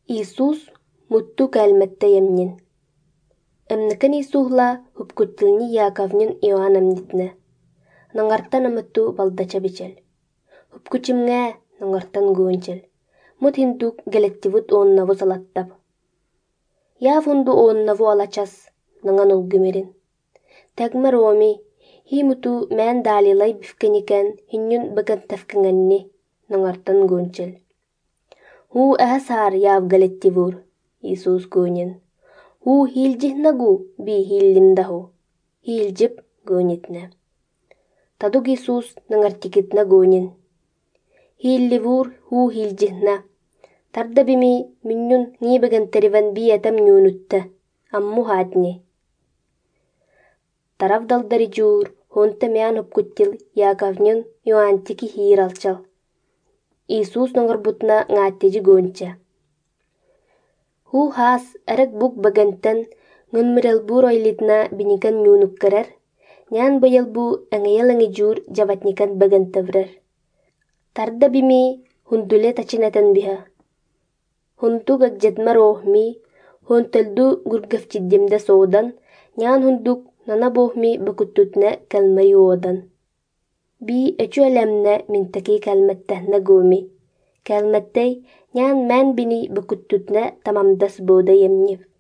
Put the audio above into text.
Иисус мутту кэлмэтtä йэмнин. Эмнекэн Иисухла хупкуттылни Яковнин Иоанн эмнитнэ. Наңартан амытту балдача бичэл. Хупкучимҥэ наңартан гуончел. Мут хиндук гэлэттибут ооннаву салаттап. Яав хунду ооннаву алачас, наңан улгумерин. Тәгмэр оми, химуту мән далилай бифкеникен хиннюн бакантафкыңанни, наңартан гуончел. Ху әсар яав гэлэттибур, Иисус гуонин. Ху хилжихнагу би хиллимдаху, хилжип гуонитнэ. Тадук Иисус наңартикитна гуонин. Хилливур ху хилжихна. Тарда бими миннюн нибагантариван биятам нюнутта, амму хатни. Тарав далдари жуур, хонта мян хупкуттил Яковнин Иоантики хиралчал. Иисус наңарбутна ngаттежи гуонча. Ху хас эрек бук багантан ngынмыралбур ойлитна биникан нюнуккарар, нян байалбу эңейалаңи жуур жабатникан багантаврар. Тарда бими хундуле тачинатан биха. Хунтук акжатмар оохми, хонталду гургавчиддимда соодан, нян хундук нана боохми бакуттутна калмари oodan. Би өчү әлемнä минтаки кälmättähнä гуоми. Кälmättäй нян мэн бини бакуттутна тамамдас боода йэмнив.